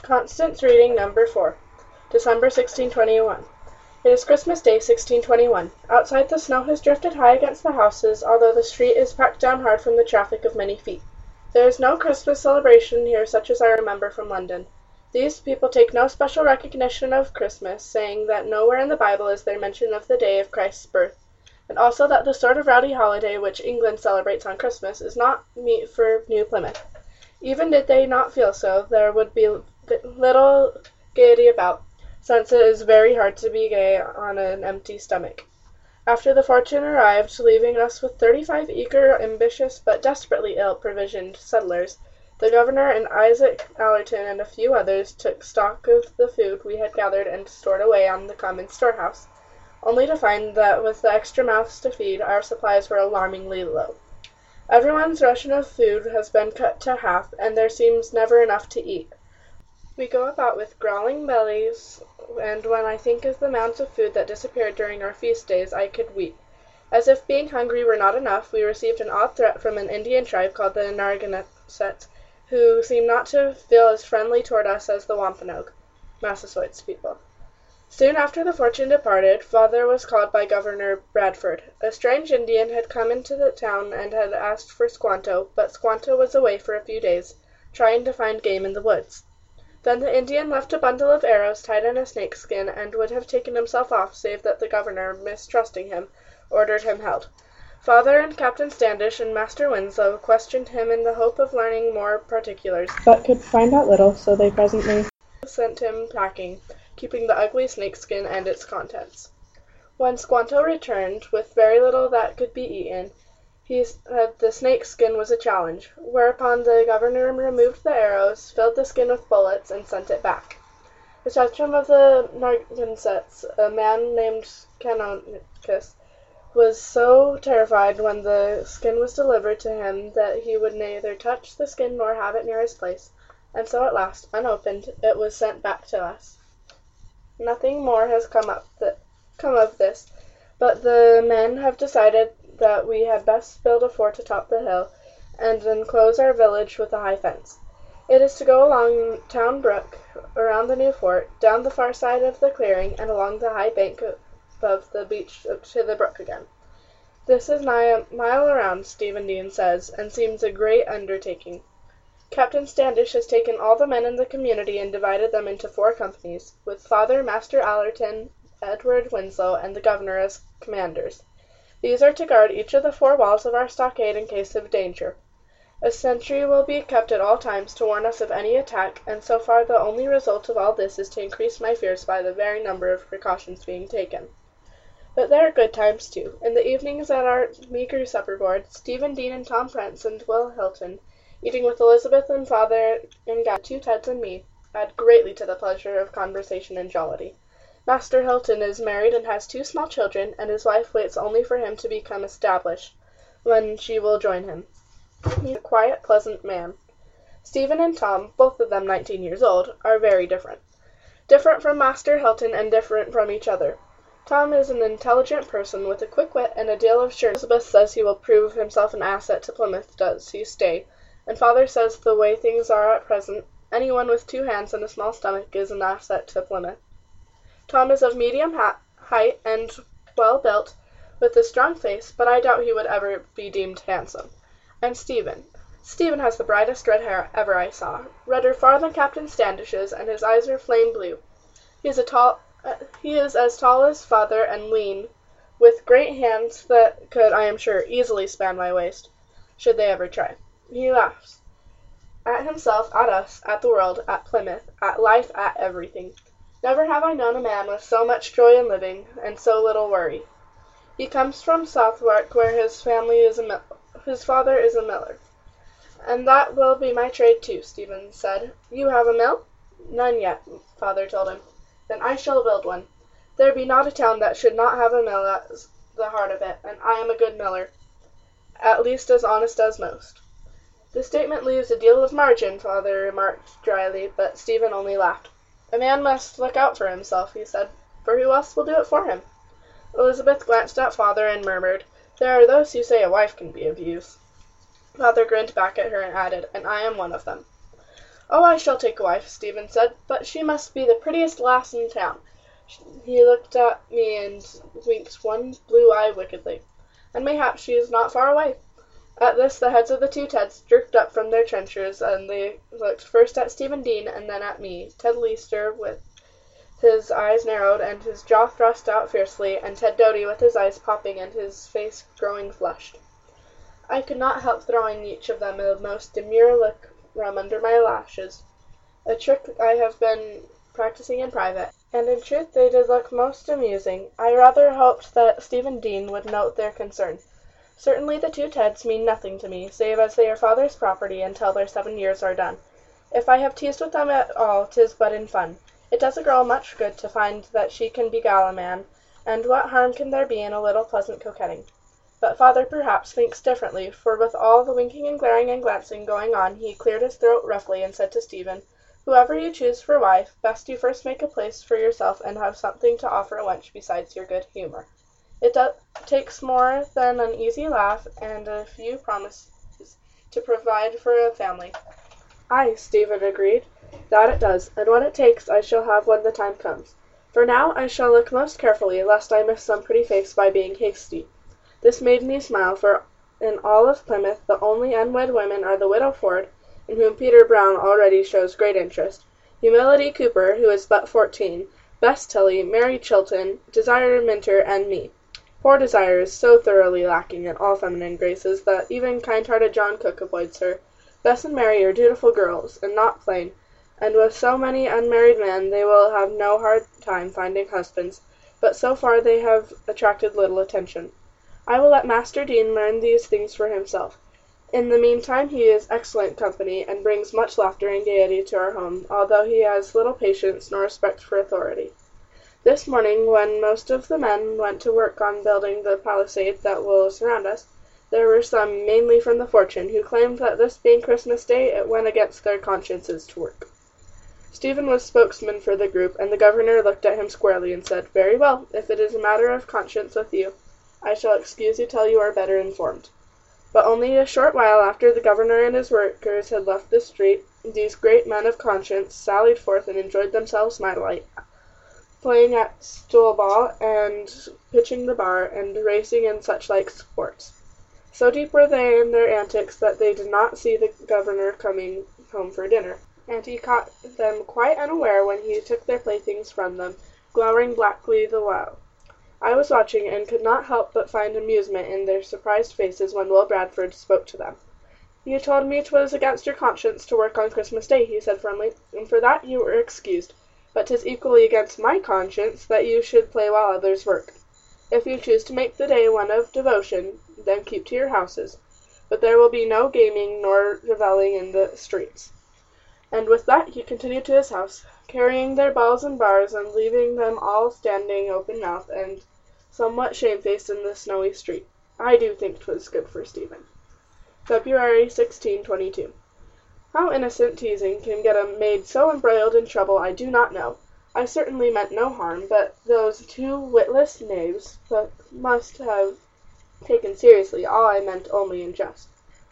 Constance Reading Number 4, December 1621. It is Christmas Day, 1621. Outside the snow has drifted high against the houses, although the street is packed down hard from the traffic of many feet. There is no Christmas celebration here such as I remember from London. These people take no special recognition of Christmas, saying that nowhere in the Bible is there mention of the day of Christ's birth, and also that the sort of rowdy holiday which England celebrates on Christmas is not meet for New Plymouth. Even did they not feel so, there would be little gaiety about, since it is very hard to be gay on an empty stomach. After the Fortune arrived, leaving us with 35 eager, ambitious, but desperately ill-provisioned settlers, the governor and Isaac Allerton and a few others took stock of the food we had gathered and stored away on the common storehouse, only to find that with the extra mouths to feed, our supplies were alarmingly low. Everyone's ration of food has been cut to half, and there seems never enough to eat. We go about with growling bellies, and when I think of the amounts of food that disappeared during our feast days, I could weep. As if being hungry were not enough, we received an odd threat from an Indian tribe called the Narragansetts, who seem not to feel as friendly toward us as the Wampanoag, Massasoits people. Soon after the Fortune departed, Father was called by Governor Bradford. A strange Indian had come into the town and had asked for Squanto, but Squanto was away for a few days, trying to find game in the woods. Then the Indian left a bundle of arrows tied in a snakeskin, and would have taken himself off, save that the governor, mistrusting him, ordered him held. Father and Captain Standish and Master Winslow questioned him in the hope of learning more particulars, but could find out little, so they presently sent him packing, keeping the ugly snakeskin and its contents. When Squanto returned, with very little that could be eaten, he said the snakeskin was a challenge, whereupon the governor removed the arrows, filled the skin with bullets, and sent it back. The sachem of the Narragansetts, a man named Canonicus, was so terrified when the skin was delivered to him that he would neither touch the skin nor have it near his place, and so at last, unopened, it was sent back to us. Nothing more has come of this, but the men have decided that we had best build a fort atop the hill, and enclose our village with a high fence. It is to go along Town Brook, around the new fort, down the far side of the clearing, and along the high bank above the beach to the brook again. This is nigh a mile around, Stephen Dean says, and seems a great undertaking. Captain Standish has taken all the men in the community and divided them into 4 companies, with Father, Master Allerton, Edward Winslow, and the governor as commanders. These are to guard each of the 4 walls of our stockade in case of danger. A sentry will be kept at all times to warn us of any attack, and so far the only result of all this is to increase my fears by the very number of precautions being taken. But there are good times, too. In the evenings at our meagre supper board, Stephen Dean and Tom Prince and Will Hilton, eating with Elizabeth and Father and Gad, 2 Teds and me, add greatly to the pleasure of conversation and jollity. Master Hilton is married and has 2 small children, and his wife waits only for him to become established, when she will join him. He is a quiet, pleasant man. Stephen and Tom, both of them 19 years old, are very different. Different from Master Hilton and different from each other. Tom is an intelligent person with a quick wit and a deal of sureness. Elizabeth says he will prove himself an asset to Plymouth, does he stay, and Father says the way things are at present, anyone with 2 hands and a small stomach is an asset to Plymouth. Tom is of medium height and well built, with a strong face, but I doubt he would ever be deemed handsome. And Stephen has the brightest red hair ever I saw, redder far than Captain Standish's, and his eyes are flame blue. He is as tall as Father and lean, with great hands that could, I am sure, easily span my waist, should they ever try. He laughs. At himself, at us, at the world, at Plymouth, at life, at everything. Never have I known a man with so much joy in living, and so little worry. He comes from Southwark, where his father is a miller. And that will be my trade too, Stephen said. You have a mill? None yet, Father told him. Then I shall build one. There be not a town that should not have a mill at the heart of it, and I am a good miller, at least as honest as most. The statement leaves a deal of margin, Father remarked dryly, but Stephen only laughed. A man must look out for himself, he said, for who else will do it for him? Elizabeth glanced at Father and murmured, There are those who say a wife can be of use. Father grinned back at her and added, And I am one of them. "Oh, I shall take a wife," Stephen said, "but she must be the prettiest lass in town." He looked at me and winked one blue eye wickedly. "And mayhap she is not far away." At this the heads of the two Teds jerked up from their trenchers, and they looked first at Stephen Dean and then at me, Ted Leister with his eyes narrowed and his jaw thrust out fiercely, and Ted Doty with his eyes popping and his face growing flushed. I could not help throwing each of them a most demure look from under my lashes, a trick I have been practicing in private, and in truth they did look most amusing. I rather hoped that Stephen Dean would note their concern. Certainly the two Teds mean nothing to me, save as they are father's property until their 7 years are done. If I have teased with them at all, 'tis but in fun. It does a girl much good to find that she can beguile a man, and what harm can there be in a little pleasant coquetting? But father perhaps thinks differently, for with all the winking and glaring and glancing going on, he cleared his throat roughly and said to Stephen, "Whoever you choose for wife, best you first make a place for yourself and have something to offer a wench besides your good humour. It takes more than an easy laugh and a few promises to provide for a family." "Aye," Stephen agreed, "that it does, and what it takes I shall have when the time comes. For now I shall look most carefully, lest I miss some pretty face by being hasty." This made me smile, for in all of Plymouth the only unwed women are the widow Ford, in whom Peter Brown already shows great interest, Humility Cooper, who is but 14, Bess Tilly, Mary Chilton, Desire Minter, and me. Poor Desire is so thoroughly lacking in all feminine graces that even kind-hearted John Cook avoids her. Bess and Mary are dutiful girls, and not plain, and with so many unmarried men they will have no hard time finding husbands, but so far they have attracted little attention. I will let Master Dean learn these things for himself. In the meantime he is excellent company, and brings much laughter and gaiety to our home, although he has little patience nor respect for authority. This morning, when most of the men went to work on building the palisade that will surround us, there were some, mainly from the Fortune, who claimed that this being Christmas Day, it went against their consciences to work. Stephen was spokesman for the group, and the governor looked at him squarely and said, "Very well, if it is a matter of conscience with you, I shall excuse you till you are better informed." But only a short while after the governor and his workers had left the street, these great men of conscience sallied forth and enjoyed themselves mightily, playing at stool-ball and pitching the bar, and racing and such-like sports. So deep were they in their antics that they did not see the governor coming home for dinner, and he caught them quite unaware when he took their playthings from them, glowering blackly the while. I was watching, and could not help but find amusement in their surprised faces when Will Bradford spoke to them. "You told me 'twas against your conscience to work on Christmas Day," he said firmly, "and for that you were excused. But 'tis equally against my conscience that you should play while others work. If you choose to make the day one of devotion, then keep to your houses. But there will be no gaming nor revelling in the streets." And with that he continued to his house, carrying their balls and bars, and leaving them all standing open-mouthed and somewhat shamefaced in the snowy street. I do think 'twas good for Stephen. February 1622. How innocent teasing can get a maid so embroiled in trouble I do not know. I certainly meant no harm, but those two witless knaves must have taken seriously all I meant only in jest.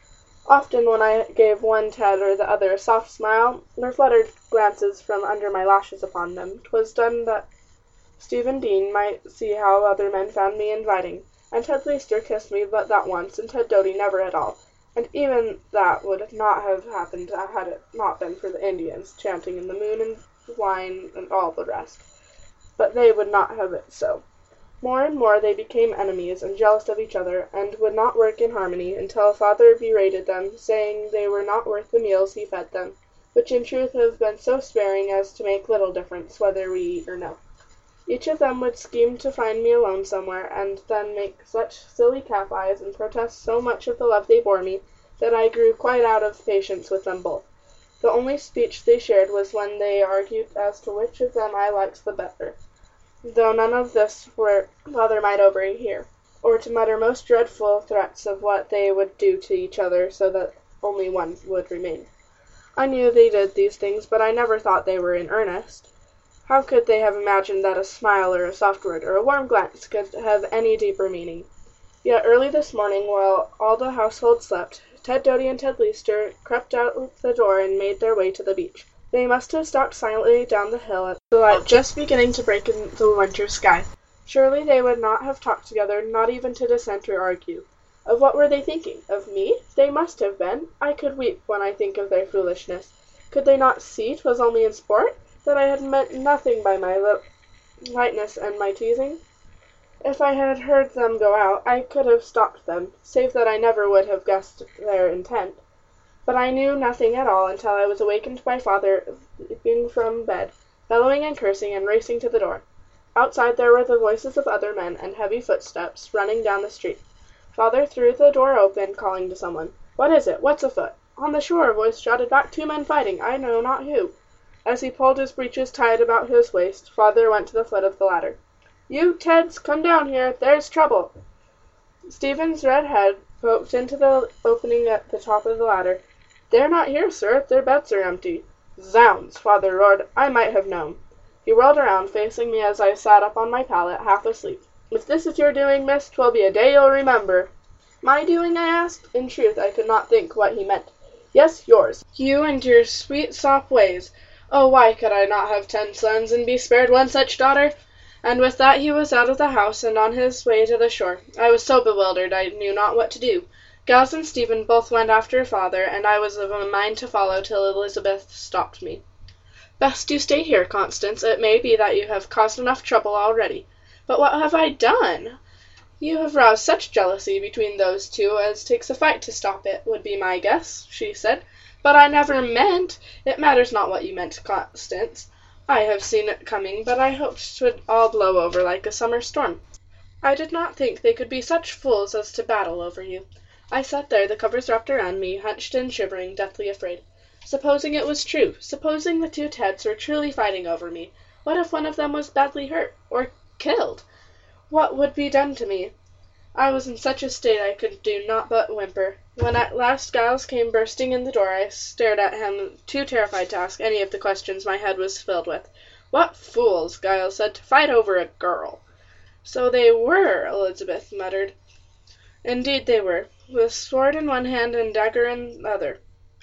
Often when I gave one Ted or the other a soft smile, or fluttered glances from under my lashes upon them, 'twas done that Stephen Dean might see how other men found me inviting, and Ted Leister kissed me but that once, and Ted Doty never at all, and even that would not have happened had it not been for the Indians, chanting in the moon and wine and all the rest. But they would not have it so. More and more they became enemies, and jealous of each other, and would not work in harmony, until father berated them, saying they were not worth the meals he fed them, which in truth have been so sparing as to make little difference whether we eat or no. Each of them would scheme to find me alone somewhere, and then make such silly calf eyes, and protest so much of the love they bore me, that I grew quite out of patience with them both. The only speech they shared was when they argued as to which of them I liked the better, though none of this where father might overhear, or to mutter most dreadful threats of what they would do to each other, so that only one would remain. I knew they did these things, but I never thought they were in earnest. How could they have imagined that a smile or a soft word or a warm glance could have any deeper meaning? Yet early this morning, while all the household slept, Ted Doty and Ted Leicester crept out the door and made their way to the beach. They must have stalked silently down the hill, the light just beginning to break in the winter sky. Surely they would not have talked together, not even to dissent or argue. Of what were they thinking? Of me? They must have been. I could weep when I think of their foolishness. Could they not see 'twas only in sport, that I had meant nothing by my lightness and my teasing? If I had heard them go out, I could have stopped them, save that I never would have guessed their intent. But I knew nothing at all until I was awakened by Father leaping from bed, bellowing and cursing, and racing to the door. Outside there were the voices of other men, and heavy footsteps running down the street. Father threw the door open, calling to someone. "What is it? What's afoot?" "On the shore," a voice shouted back. "2 men fighting, I know not who." As he pulled his breeches tight about his waist, Father went to the foot of the ladder. "You, Teds, come down here. There's trouble." Stephen's red head poked into the opening at the top of the ladder. "They're not here, sir. Their beds are empty." "Zounds!" Father roared. "I might have known." He whirled around, facing me as I sat up on my pallet, half asleep. "If this is your doing, miss, 'twill be a day you'll remember." "My doing?" I asked. In truth, I could not think what he meant. "Yes, yours. You and your sweet sop ways. Oh, why could I not have 10 sons, and be spared one such daughter?" And with that he was out of the house and on his way to the shore. I was so bewildered I knew not what to do. Giles and Stephen both went after Father, and I was of a mind to follow till Elizabeth stopped me. "Best you stay here, Constance. It may be that you have caused enough trouble already." "But what have I done?" "You have roused such jealousy between those two as takes a fight to stop it, would be my guess," she said. "But I never meant—" "It matters not what you meant, Constance. I have seen it coming, but I hoped 'twould all blow over like a summer storm. I did not think they could be such fools as to battle over you." I sat there, the covers wrapped around me, hunched and shivering, deathly afraid. Supposing it was true, supposing the 2 Teds were truly fighting over me, what if one of them was badly hurt, or killed? What would be done to me? I was in such a state I could do naught but whimper. When at last Giles came bursting in the door, I stared at him, too terrified to ask any of the questions my head was filled with. "What fools," Giles said, "to fight over a girl." "So they were," Elizabeth muttered. "Indeed they were, with sword in one hand and dagger in the other.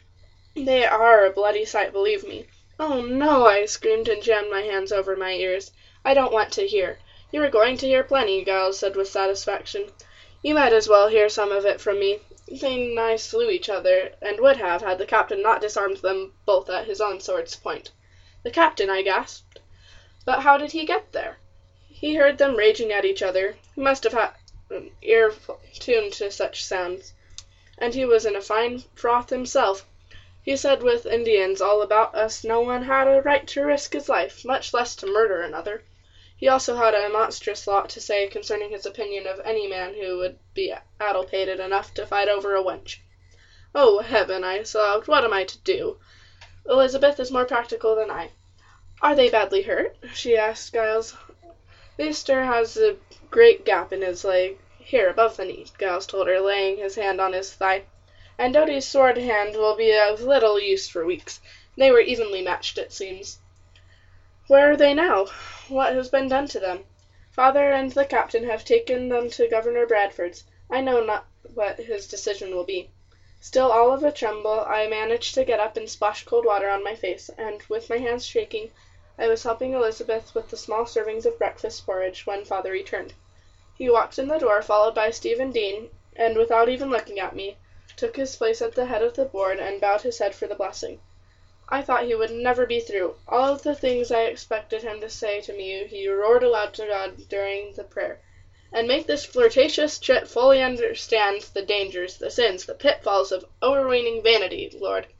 They are a bloody sight, believe me." "Oh, no!" I screamed and jammed my hands over my ears. "I don't want to hear." "You are going to hear plenty," Giles said with satisfaction. "You might as well hear some of it from me. They nigh slew each other, and would have, had the captain not disarmed them both at his own sword's point." "The captain!" I gasped. "But how did he get there?" "He heard them raging at each other. He must have had an ear tuned to such sounds. And he was in a fine froth himself. He said with Indians all about us no one had a right to risk his life, much less to murder another. He also had a monstrous lot to say concerning his opinion of any man who would be addle-pated enough to fight over a wench." "Oh, heaven!" I sobbed. "What am I to do?" Elizabeth is more practical than I. "Are they badly hurt?" she asked Giles. "Leicester has a great gap in his leg, here above the knee," Giles told her, laying his hand on his thigh. "And Doty's sword hand will be of little use for weeks. They were evenly matched, it seems." "Where are they now? What has been done to them?" "Father and the captain have taken them to Governor Bradford's. I know not what his decision will be." Still all of a tremble, I managed to get up and splash cold water on my face, and, with my hands shaking, I was helping Elizabeth with the small servings of breakfast porridge when Father returned. He walked in the door, followed by Stephen Dean, and, without even looking at me, took his place at the head of the board and bowed his head for the blessing. I thought he would never be through. All of the things I expected him to say to me he roared aloud to God during the prayer. "And make this flirtatious chit fully understand the dangers, the sins, the pitfalls of overweening vanity, Lord.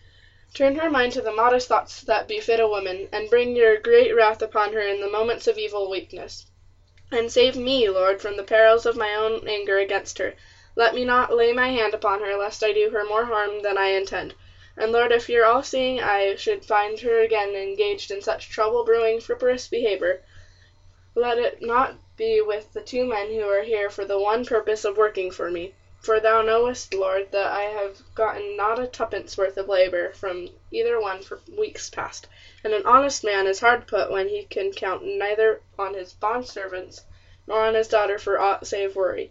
Turn her mind to the modest thoughts that befit a woman, and bring your great wrath upon her in the moments of evil weakness. And save me, Lord, from the perils of my own anger against her. Let me not lay my hand upon her, lest I do her more harm than I intend. And, Lord, if your all-seeing eye should find her again engaged in such trouble-brewing, frivolous behavior, let it not be with the 2 men who are here for the one purpose of working for me. For thou knowest, Lord, that I have gotten not a 2pence worth of labour from either one for weeks past, and an honest man is hard put when he can count neither on his bond-servants nor on his daughter for aught save worry.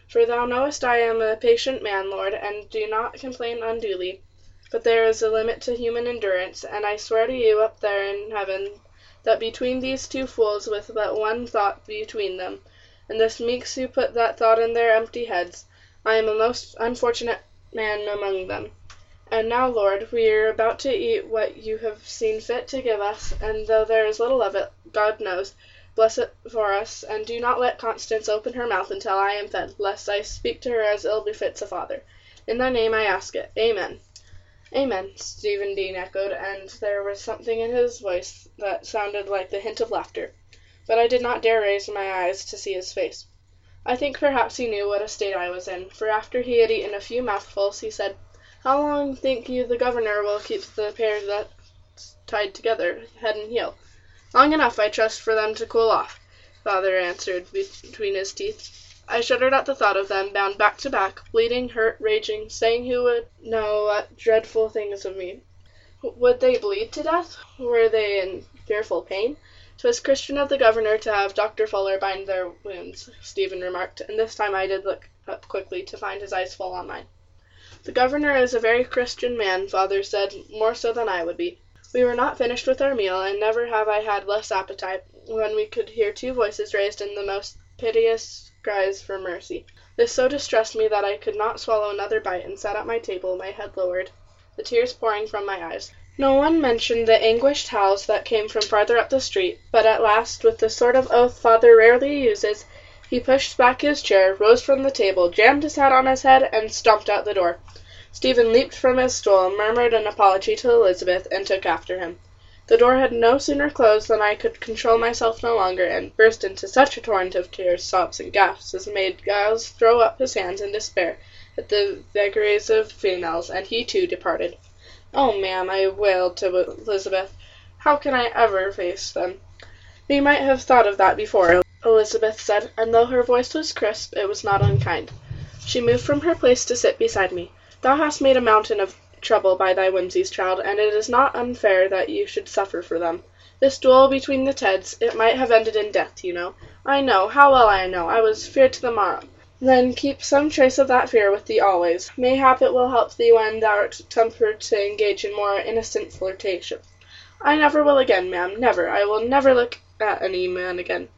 For thou knowest I am a patient man, Lord, and do not complain unduly. But there is a limit to human endurance, and I swear to you up there in heaven that between these two fools with but one thought between them, and this meeks who put that thought in their empty heads, I am a most unfortunate man among them. And now, Lord, we are about to eat what you have seen fit to give us, and though there is little of it, God knows, bless it for us, and do not let Constance open her mouth until I am fed, lest I speak to her as ill befits a father. In thy name I ask it. Amen. Amen, Stephen Dean echoed, and there was something in his voice that sounded like the hint of laughter. But I did not dare raise my eyes to see his face. I think perhaps he knew what a state I was in, for after he had eaten a few mouthfuls, he said, "How long think you the governor will keep the pair that's tied together, head and heel?" "Long enough, I trust, for them to cool off," father answered between his teeth. I shuddered at the thought of them, bound back to back, bleeding, hurt, raging, saying who would know what dreadful things of me. Would they bleed to death? Were they in fearful pain? "'Twas Christian of the governor to have Dr. Fuller bind their wounds," Stephen remarked, and this time I did look up quickly to find his eyes full on mine. "The governor is a very Christian man," father said, "more so than I would be." We were not finished with our meal, and never have I had less appetite, when we could hear two voices raised in the most piteous cries for mercy. This so distressed me that I could not swallow another bite, and sat at my table, my head lowered, the tears pouring from my eyes. No one mentioned the anguished howls that came from farther up the street, but at last, with the sort of oath father rarely uses, he pushed back his chair, rose from the table, jammed his hat on his head, and stomped out the door. Stephen leaped from his stool, murmured an apology to Elizabeth, and took after him. The door had no sooner closed than I could control myself no longer, and burst into such a torrent of tears, sobs, and gasps as made Giles throw up his hands in despair at the vagaries of females, and he too departed. "Oh, ma'am," I wailed to Elizabeth, "how can I ever face them?" "We might have thought of that before," Elizabeth said, and though her voice was crisp, it was not unkind. She moved from her place to sit beside me. "Thou hast made a mountain of trouble by thy whimsies, child, and it is not unfair that you should suffer for them. This duel between the Teds, it might have ended in death, you know." "I know, how well I know. I was feared to the marrow." "Then keep some trace of that fear with thee always. Mayhap it will help thee when thou art tempered to engage in more innocent flirtation." "I never will again, ma'am, never. I will never look at any man again."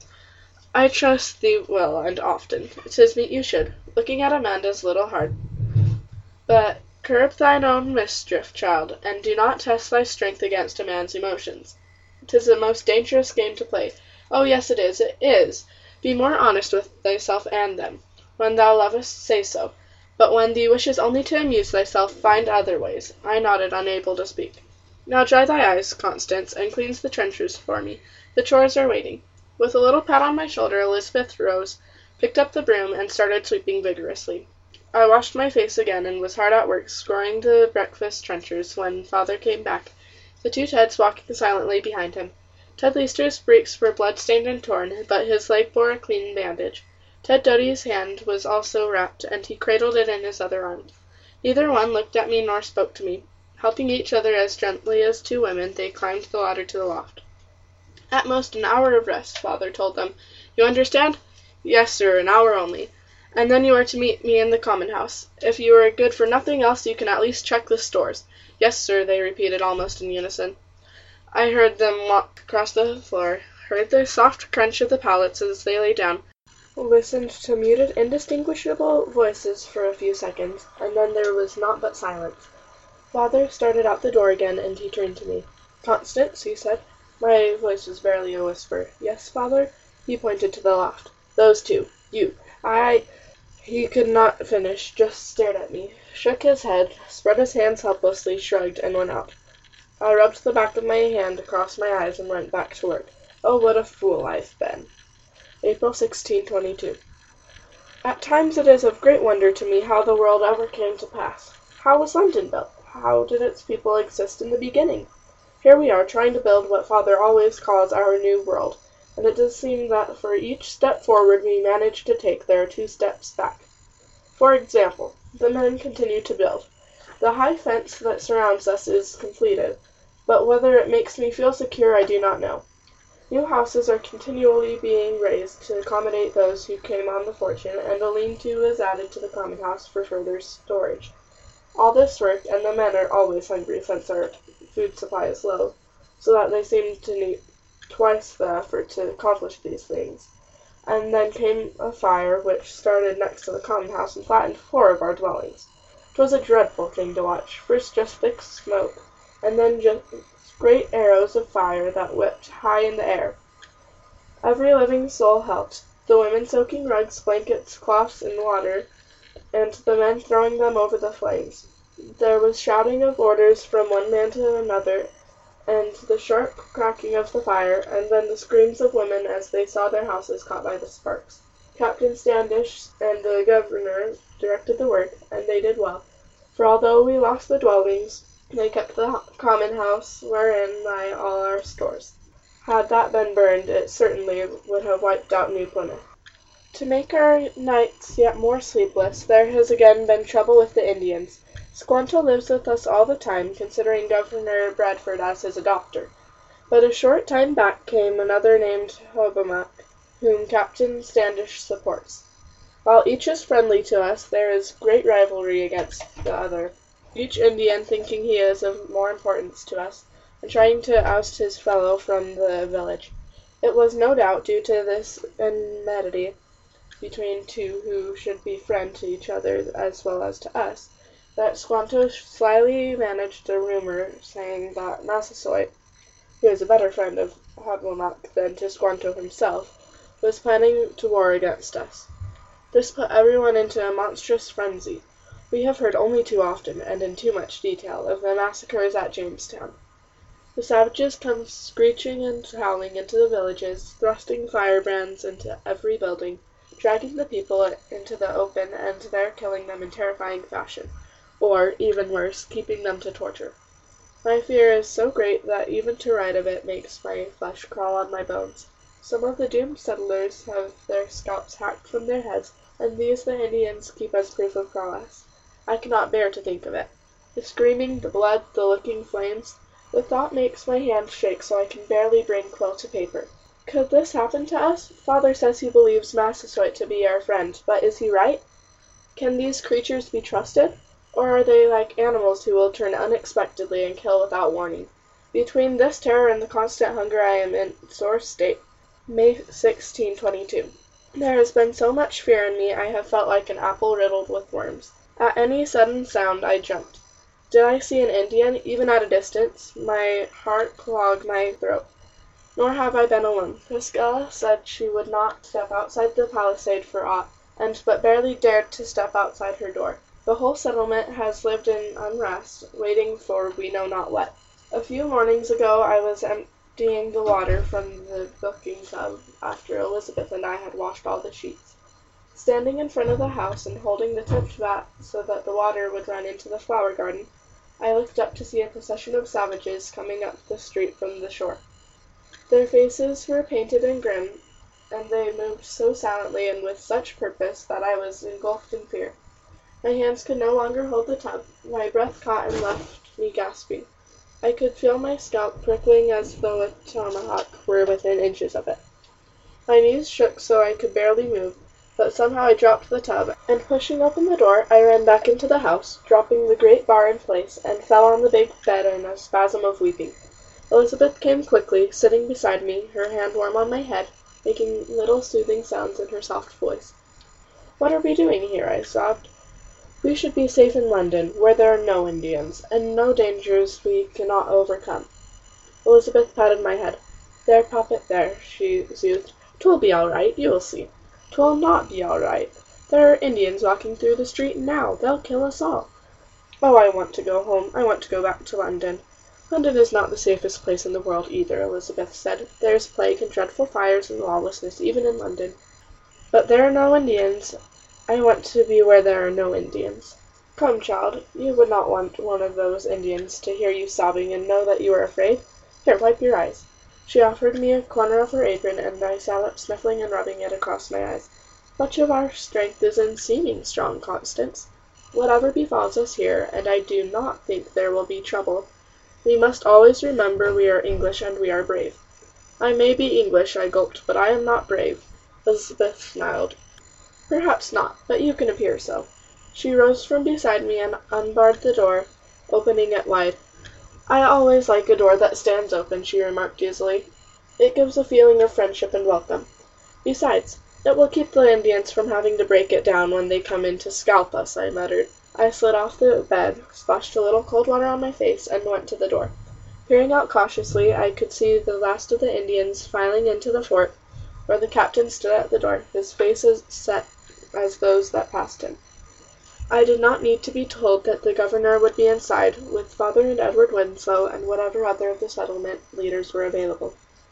"I trust thee will, and often. 'Tis meet you should. Looking at Amanda's little heart. But curb thine own mischief, child, and do not test thy strength against a man's emotions. 'Tis a most dangerous game to play. Oh, yes, it is, it is. Be more honest with thyself and them. When thou lovest, say so. But when thee wishes only to amuse thyself, find other ways." I nodded, unable to speak. "Now dry thy eyes, Constance, and cleanse the trenchers for me. The chores are waiting." With a little pat on my shoulder, Elizabeth rose, picked up the broom, and started sweeping vigorously. I washed my face again, and was hard at work scouring the breakfast trenchers when father came back, the two Teds walking silently behind him. Ted Leicester's breeks were blood-stained and torn, but his leg bore a clean bandage. Ted Doty's hand was also wrapped, and he cradled it in his other arm. Neither one looked at me nor spoke to me. Helping each other as gently as two women, they climbed the ladder to the loft. "At most an hour of rest," father told them. "You understand?" "Yes, sir, an hour only. And then you are to meet me in the common house. If you are good for nothing else, you can at least check the stores." "Yes, sir," they repeated almost in unison. I heard them walk across the floor, heard the soft crunch of the pallets as they lay down, listened to muted, indistinguishable voices for a few seconds, and then there was naught but silence. Father started out the door again, and he turned to me. "Constance," he said. My voice was barely a whisper. "Yes, father?" He pointed to the loft. "Those two. You. I—" He could not finish, just stared at me, shook his head, spread his hands helplessly, shrugged, and went out. I rubbed the back of my hand across my eyes and went back to work. Oh, what a fool I've been. April 1622. At times it is of great wonder to me how the world ever came to pass. How was London built? How did its people exist in the beginning? Here we are trying to build what father always calls our new world, and it does seem that for each step forward we manage to take, there are 2 steps back. For example, the men continue to build. The high fence that surrounds us is completed, but whether it makes me feel secure I do not know. New houses are continually being raised to accommodate those who came on the fortune, and a lean-to is added to the common house for further storage. All this work, and the men are always hungry since our food supply is low, so that they seem to need twice the effort to accomplish these things. And then came a fire which started next to the common house and flattened 4 of our dwellings. 'Twas a dreadful thing to watch, first just thick smoke, and then just great arrows of fire that whipped high in the air. Every living soul helped, the women soaking rugs, blankets, cloths in water, and the men throwing them over the flames. There was shouting of orders from one man to another, and the sharp cracking of the fire, and then the screams of women as they saw their houses caught by the sparks. Captain Standish and the governor directed the work, and they did well, for although we lost the dwellings, they kept the common house wherein lie all our stores. Had that been burned, it certainly would have wiped out New Plymouth. To make our nights yet more sleepless, there has again been trouble with the Indians. Squanto lives with us all the time, considering Governor Bradford as his adopter. But a short time back came another named Hobomak, whom Captain Standish supports. While each is friendly to us, there is great rivalry against the other, each Indian thinking he is of more importance to us, and trying to oust his fellow from the village. It was no doubt due to this enmity between two who should be friend to each other as well as to us, that Squanto slyly managed a rumor saying that Massasoit, who is a better friend of Hobomak than to Squanto himself, was planning to war against us. This put everyone into a monstrous frenzy. We have heard only too often, and in too much detail, of the massacres at Jamestown. The savages come screeching and howling into the villages, thrusting firebrands into every building, dragging the people into the open, and there killing them in terrifying fashion, or, even worse, keeping them to torture. My fear is so great that even to write of it makes my flesh crawl on my bones. Some of the doomed settlers have their scalps hacked from their heads, and these the Indians keep as proof of prowess. I cannot bear to think of it. The screaming, the blood, the licking flames, the thought makes my hand shake so I can barely bring quill to paper. Could this happen to us? Father says he believes Massasoit to be our friend, but is he right? Can these creatures be trusted? Or are they like animals who will turn unexpectedly and kill without warning? Between this terror and the constant hunger I am in sore state. May 1622. There has been so much fear in me I have felt like an apple riddled with worms. At any sudden sound I jumped. Did I see an Indian, even at a distance? My heart clogged my throat. Nor have I been alone. Priscilla said she would not step outside the palisade for aught, and but barely dared to step outside her door. The whole settlement has lived in unrest, waiting for we know not what. A few mornings ago I was emptying the water from the milking tub after Elizabeth and I had washed all the sheets. Standing in front of the house and holding the tipped vat so that the water would run into the flower garden, I looked up to see a procession of savages coming up the street from the shore. Their faces were painted and grim, and they moved so silently and with such purpose that I was engulfed in fear. My hands could no longer hold the tub. My breath caught and left me gasping. I could feel my scalp prickling as though a tomahawk were within inches of it. My knees shook so I could barely move, but somehow I dropped the tub, and pushing open the door, I ran back into the house, dropping the great bar in place, and fell on the big bed in a spasm of weeping. Elizabeth came quickly, sitting beside me, her hand warm on my head, making little soothing sounds in her soft voice. "What are we doing here?" I sobbed. "We should be safe in London, where there are no Indians, and no dangers we cannot overcome." Elizabeth patted my head. "There, Poppet, there," she soothed. "'Twill be all right, you will see." "'Twill not be all right. There are Indians walking through the street now. They'll kill us all." "Oh, I want to go home. I want to go back to London." "London is not the safest place in the world either," Elizabeth said. "There's plague and dreadful fires and lawlessness even in London. But there are no Indians. I want to be where there are no Indians. Come, child, you would not want one of those Indians to hear you sobbing and know that you are afraid. Here, wipe your eyes." She offered me a corner of her apron, and I sat up sniffling and rubbing it across my eyes. "Much of our strength is in seeming strong, Constance. Whatever befalls us here, and I do not think there will be trouble, we must always remember we are English and we are brave." "I may be English," I gulped, "but I am not brave." Elizabeth smiled. "Perhaps not, but you can appear so." She rose from beside me and unbarred the door, opening it wide. "I always like a door that stands open," she remarked easily. "It gives a feeling of friendship and welcome. Besides, it will keep the Indians from having to break it down when they come in to scalp us," I muttered. I slid off the bed, splashed a little cold water on my face, and went to the door. Peering out cautiously, I could see the last of the Indians filing into the fort, where the captain stood at the door, his face as set as those that passed him. I did not need to be told that the governor would be inside, with Father and Edward Winslow and whatever other of the settlement leaders were available.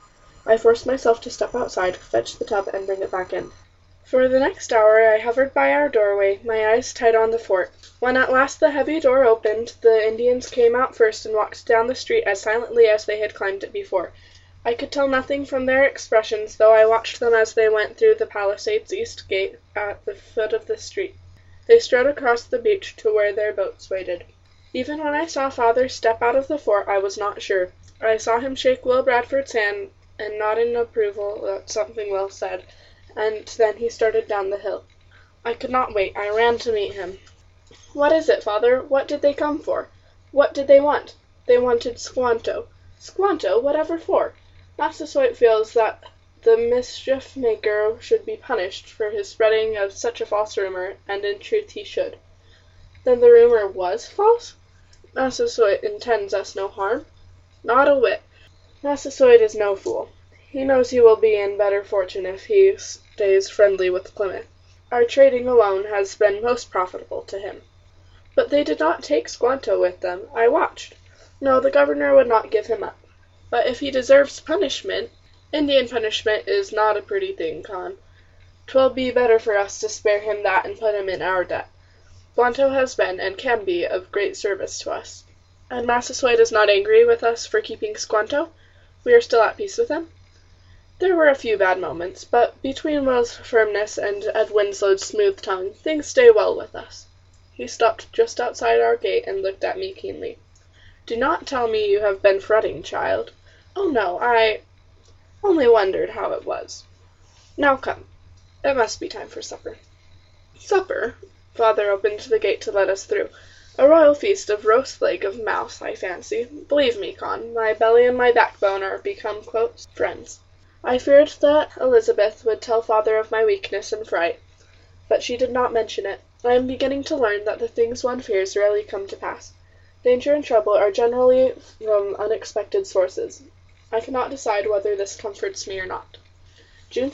I forced myself to step outside, fetch the tub, and bring it back in. For the next hour I hovered by our doorway, my eyes tight on the fort. When at last the heavy door opened, the Indians came out first and walked down the street as silently as they had climbed it before. I could tell nothing from their expressions, though I watched them as they went through the palisade's east gate at the foot of the street. They strode across the beach to where their boats waited. Even when I saw Father step out of the fort, I was not sure. I saw him shake Will Bradford's hand and nod in approval at something Will said, and then he started down the hill. I could not wait. I ran to meet him. "What is it, Father? What did they come for? What did they want?" "They wanted Squanto." "Squanto? Whatever for?" "Massasoit feels that the mischief-maker should be punished for his spreading of such a false rumor, and in truth he should." "Then the rumor was false?" "Massasoit intends us no harm." "Not a whit. Massasoit is no fool. He knows he will be in better fortune if he stays friendly with Plymouth. Our trading alone has been most profitable to him." "But they did not take Squanto with them. I watched." "No, the governor would not give him up." "But if he deserves punishment—" "Indian punishment is not a pretty thing, Con. 'Twill be better for us to spare him that and put him in our debt. Squanto has been, and can be, of great service to us." "And Massasoit is not angry with us for keeping Squanto? We are still at peace with him?" "There were a few bad moments, but between Will's firmness and Ed Winslow's smooth tongue, things stay well with us." He stopped just outside our gate and looked at me keenly. "Do not tell me you have been fretting, child." "Oh, no, I only wondered how it was. Now come. It must be time for supper." "Supper?" Father opened the gate to let us through. "A royal feast of roast leg of mouse, I fancy. Believe me, Con, my belly and my backbone are become close friends." I feared that Elizabeth would tell Father of my weakness and fright, but she did not mention it. I am beginning to learn that the things one fears rarely come to pass. Danger and trouble are generally from unexpected sources. I cannot decide whether this comforts me or not. June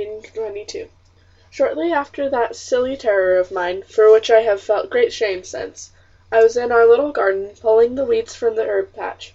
1622. Shortly after that silly terror of mine, for which I have felt great shame since, I was in our little garden, pulling the weeds from the herb patch.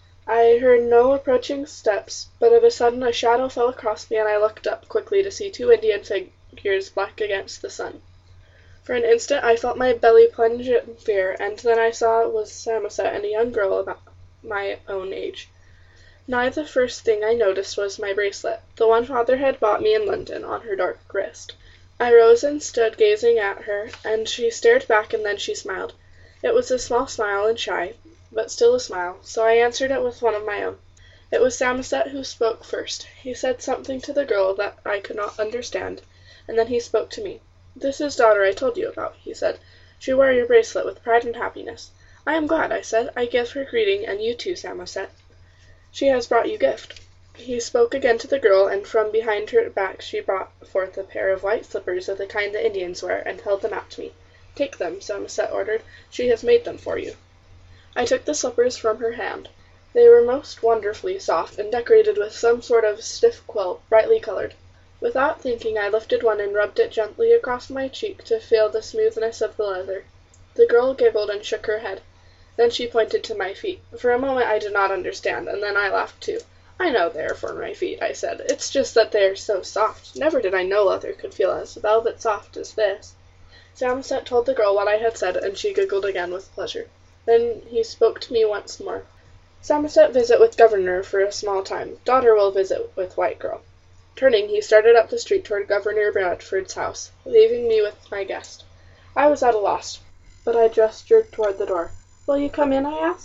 I heard no approaching steps, but of a sudden a shadow fell across me, and I looked up quickly to see two Indian figures black against the sun. For an instant I felt my belly plunge in fear, and then I saw it was Samoset and a young girl about my own age. Now the first thing I noticed was my bracelet, the one Father had bought me in London, on her dark wrist. I rose and stood gazing at her, and she stared back, and then she smiled. It was a small smile and shy, but still a smile, so I answered it with one of my own. It was Samoset who spoke first. He said something to the girl that I could not understand, and then he spoke to me. "This is daughter I told you about," he said. "She wore your bracelet with pride and happiness." "I am glad," I said. "I give her greeting, and you too, Samoset. She has brought you gift." He spoke again to the girl, and from behind her back she brought forth a pair of white slippers of the kind the Indians wear, and held them out to me. "Take them," Samoset ordered. "She has made them for you." I took the slippers from her hand. They were most wonderfully soft, and decorated with some sort of stiff quill, brightly colored. Without thinking, I lifted one and rubbed it gently across my cheek to feel the smoothness of the leather. The girl giggled and shook her head. Then she pointed to my feet. For a moment I did not understand, and then I laughed too. "I know they are for my feet," I said. "It's just that they are so soft. Never did I know leather could feel as velvet soft as this." Samoset told the girl what I had said, and she giggled again with pleasure. Then he spoke to me once more. "Samoset visit with governor for a small time. Daughter will visit with white girl." Turning, he started up the street toward Governor Bradford's house, leaving me with my guest. I was at a loss, but I gestured toward the door. "Will you come in?" I asked.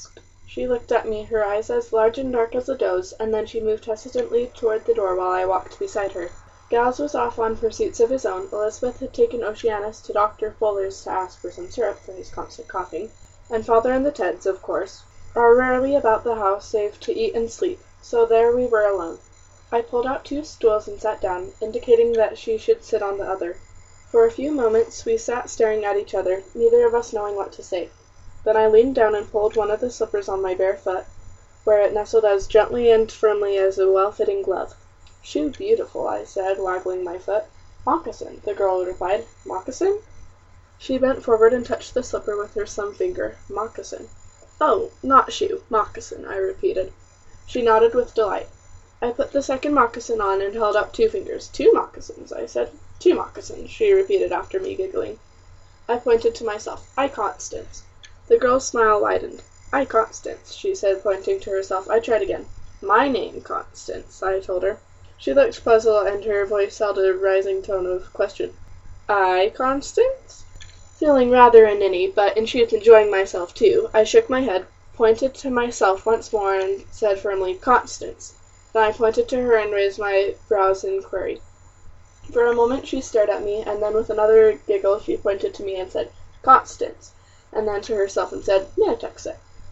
She looked at me, her eyes as large and dark as a doe's, and then she moved hesitantly toward the door while I walked beside her. Giles was off on pursuits of his own. Elizabeth had taken Oceanus to Dr. Fuller's to ask for some syrup for his constant coughing, and Father and the Teds, of course, are rarely about the house save to eat and sleep, so there we were alone. I pulled out 2 stools and sat down, indicating that she should sit on the other. For a few moments we sat staring at each other, neither of us knowing what to say. Then I leaned down and pulled one of the slippers on my bare foot, where it nestled as gently and firmly as a well-fitting glove. "Shoe beautiful," I said, waggling my foot. "Moccasin," the girl replied. "Moccasin?" She bent forward and touched the slipper with her thumb finger. "Moccasin." "Oh, not shoe, moccasin," I repeated. She nodded with delight. I put the second moccasin on and held up 2 fingers. "2 moccasins," I said. "2 moccasins," she repeated after me, giggling. I pointed to myself. "I, Constance." The girl's smile widened. "I, Constance," she said, pointing to herself. I tried again. "My name, Constance," I told her. She looked puzzled, and her voice held a rising tone of question. "I, Constance?" Feeling rather a ninny, but in truth enjoying myself too, I shook my head, pointed to myself once more, and said firmly, "Constance." Then I pointed to her and raised my brows in query. For a moment she stared at me, and then with another giggle she pointed to me and said, "Constance," and then to herself and said, "Minnetuxet."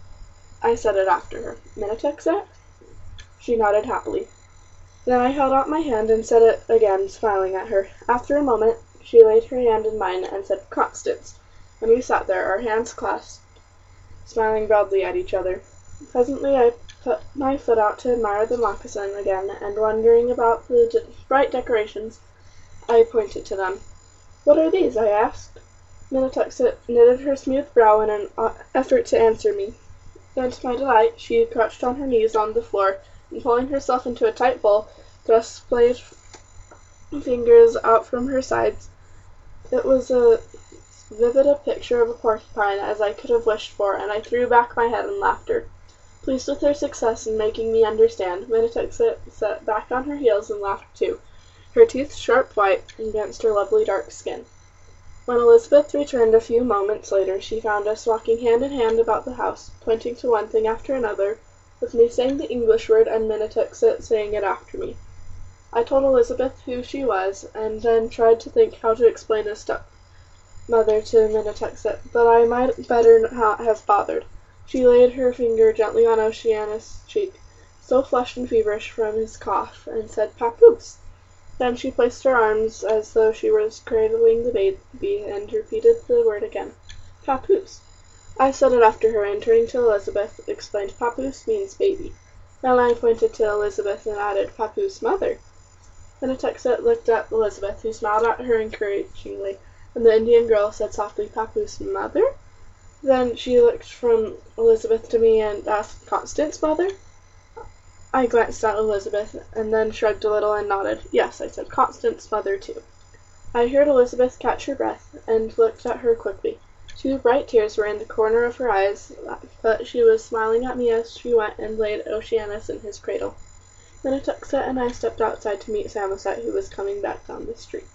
I said it after her. "Minnetuxet?" She nodded happily. Then I held out my hand and said it again, smiling at her. After a moment she laid her hand in mine and said, "Constance," and we sat there, our hands clasped, smiling broadly at each other. Presently I put my foot out to admire the moccasin again, and wondering about the bright decorations, I pointed to them. "What are these?" I asked. Minnetuxet knitted her smooth brow in an effort to answer me. Then, to my delight, she crouched on her knees on the floor, and pulling herself into a tight ball, thrust splayed fingers out from her sides. It was as vivid a picture of a porcupine as I could have wished for, and I threw back my head in laughter. Pleased with her success in making me understand, Minnetuxet sat back on her heels and laughed too, her teeth sharp white against her lovely dark skin. When Elizabeth returned a few moments later, she found us walking hand in hand about the house, pointing to one thing after another, with me saying the English word and Minnetuxet saying it after me. I told Elizabeth who she was, and then tried to think how to explain a stepmother to Minnetuxet, but I might better not have bothered. She laid her finger gently on Oceanus' cheek, so flushed and feverish from his cough, and said, "Papoose." Then she placed her arms as though she was cradling the baby, and repeated the word again. "Papoose." I said it after her, and turning to Elizabeth, explained, "Papoose means baby." Then I pointed to Elizabeth and added, "Papoose mother." Minnetuxet looked at Elizabeth, who smiled at her encouragingly, and the Indian girl said softly, "Papoose mother?" Then she looked from Elizabeth to me and asked, "Constance mother?" I glanced at Elizabeth, and then shrugged a little and nodded. "Yes," I said, "Constance mother too." I heard Elizabeth catch her breath, and looked at her quickly. 2 bright tears were in the corner of her eyes, but she was smiling at me as she went and laid Oceanus in his cradle. Minnetuxet and I stepped outside to meet Samoset, who was coming back down the street.